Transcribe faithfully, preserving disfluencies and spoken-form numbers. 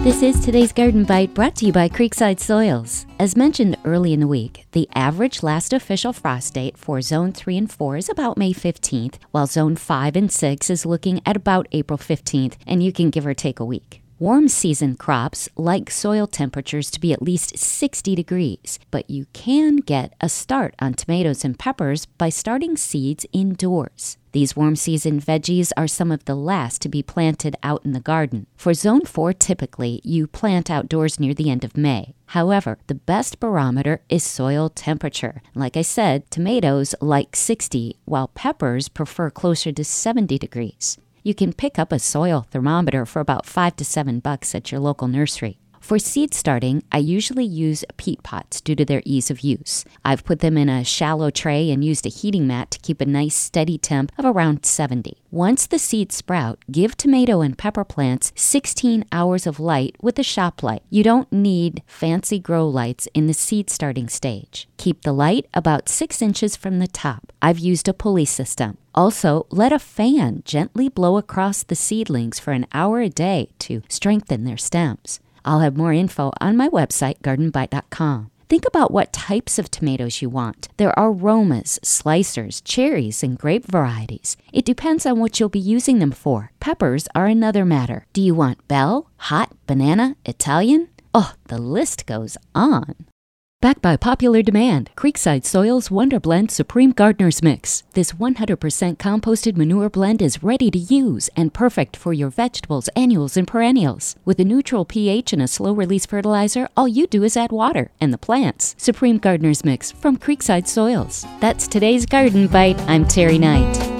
This is today's Garden Bite, brought to you by Creekside Soils. As mentioned early in the week, the average last official frost date for Zone three and four is about May fifteenth, while Zone five and six is looking at about April fifteenth, and you can give or take a week. Warm season crops like soil temperatures to be at least sixty degrees, but you can get a start on tomatoes and peppers by starting seeds indoors. These warm season veggies are some of the last to be planted out in the garden. For Zone four, typically, you plant outdoors near the end of May. However, the best barometer is soil temperature. Like I said, tomatoes like sixty, while peppers prefer closer to seventy degrees. You can pick up a soil thermometer for about five to seven bucks at your local nursery. For seed starting, I usually use peat pots due to their ease of use. I've put them in a shallow tray and used a heating mat to keep a nice steady temp of around seventy. Once the seeds sprout, give tomato and pepper plants sixteen hours of light with a shop light. You don't need fancy grow lights in the seed starting stage. Keep the light about six inches from the top. I've used a pulley system. Also, let a fan gently blow across the seedlings for an hour a day to strengthen their stems. I'll have more info on my website, garden bite dot com. Think about what types of tomatoes you want. There are Romas, slicers, cherries, and grape varieties. It depends on what you'll be using them for. Peppers are another matter. Do you want bell, hot, banana, Italian? Oh, the list goes on. Backed by popular demand, Creekside Soils Wonder Blend Supreme Gardener's Mix. This one hundred percent composted manure blend is ready to use and perfect for your vegetables, annuals, and perennials. With a neutral pH and a slow-release fertilizer, all you do is add water and the plants. Supreme Gardener's Mix from Creekside Soils. That's today's Garden Bite. I'm Terry Knight.